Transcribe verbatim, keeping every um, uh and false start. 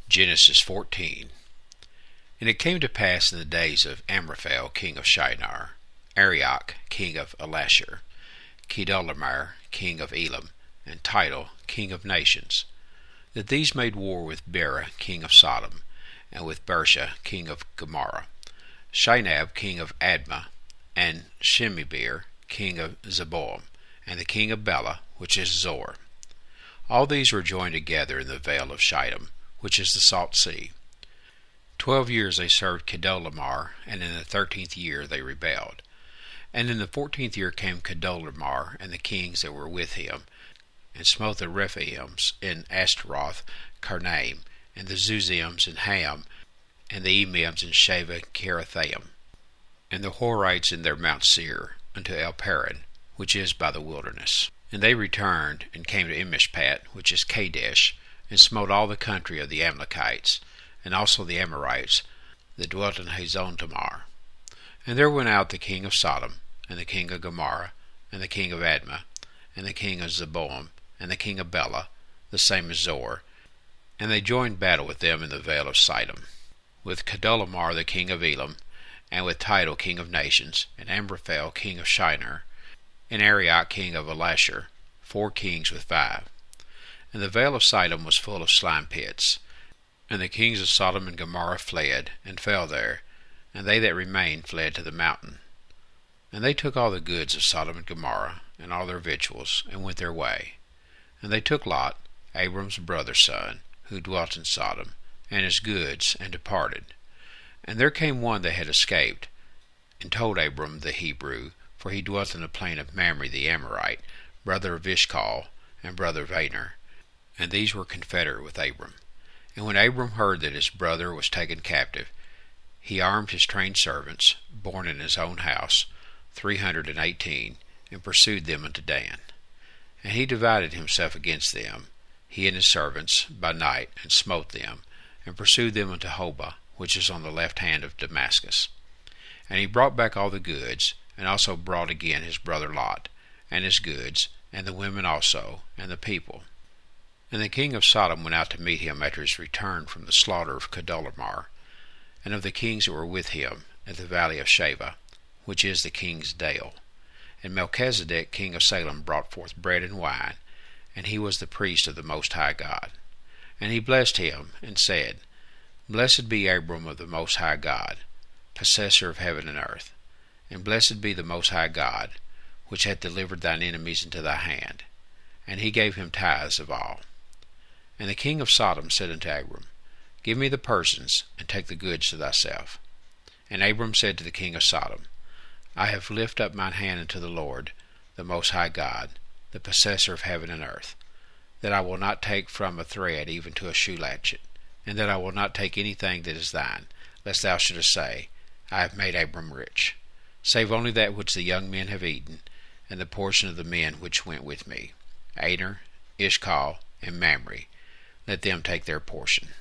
Genesis fourteen. And it came to pass in the days of Amraphel king of Shinar, Arioch king of Elashur, Chedorlaomer king of Elam, and Tidal king of nations, that these made war with Bera king of Sodom, and with Bersha king of Gomorrah, Shinab king of Admah, and Shemeber king of Zeboam, and the king of Bela, which is Zor. All these were joined together in the vale of Shittim, which is the salt sea. Twelve years they served Chedorlaomer, and in the thirteenth year they rebelled. And in the fourteenth year came Chedorlaomer and the kings that were with him, and smote the Rephaims in Ashtaroth Karnaim, and the Zuzims in Ham, and the Emims in Shaveh Kerathaim, and the Horites in their Mount Seir, unto El Paran, which is by the wilderness. And they returned, and came to Emishpat, which is Kadesh, and smote all the country of the Amalekites, and also the Amorites, that dwelt in Hazon Tamar. And there went out the king of Sodom, and the king of Gomorrah, and the king of Admah, and the king of Zeboam, and the king of Bela, the same as Zor, and they joined battle with them in the vale of Siddim, with Chedorlaomer the king of Elam, and with Tidal king of nations, and Amraphel king of Shinar, and Arioch king of Elashur, four kings with five. And the vale of Siddim was full of slime pits. And the kings of Sodom and Gomorrah fled, and fell there, and they that remained fled to the mountain. And they took all the goods of Sodom and Gomorrah, and all their victuals, and went their way. And they took Lot, Abram's brother's son, who dwelt in Sodom, and his goods, and departed. And there came one that had escaped, and told Abram the Hebrew, for he dwelt in the plain of Mamre the Amorite, brother of Ishcal, and brother of Aner, and these were confederate with Abram. And when Abram heard that his brother was taken captive, he armed his trained servants, born in his own house, three hundred and eighteen, and pursued them unto Dan. And he divided himself against them, he and his servants, by night, and smote them, and pursued them unto Hobah, which is on the left hand of Damascus. And he brought back all the goods, and also brought again his brother Lot, and his goods, and the women also, and the people. And the king of Sodom went out to meet him after his return from the slaughter of Chedorlaomer, and of the kings that were with him, at the valley of Shaveh, which is the king's dale. And Melchizedek king of Salem brought forth bread and wine, and he was the priest of the Most High God. And he blessed him, and said, Blessed be Abram of the Most High God, possessor of heaven and earth, and blessed be the Most High God, which hath delivered thine enemies into thy hand. And he gave him tithes of all. And the king of Sodom said unto Abram, Give me the persons, and take the goods to thyself. And Abram said to the king of Sodom, I have lifted up mine hand unto the Lord, the Most High God, the possessor of heaven and earth, that I will not take from a thread even to a shoe latchet, and that I will not take anything that is thine, lest thou shouldest say, I have made Abram rich, save only that which the young men have eaten, and the portion of the men which went with me, Aner, Ishcal, and Mamre. Let them take their portion.